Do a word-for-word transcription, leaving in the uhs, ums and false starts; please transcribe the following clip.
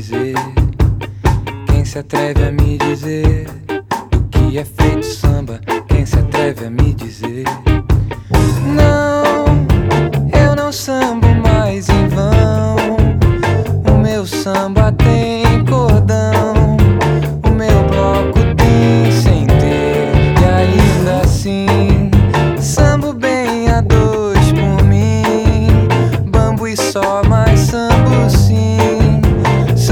dizer? Quem se atreve a me dizer do que é feito samba? Quem se atreve a me dizer? Não, eu não sambo mais em vão. O meu samba tem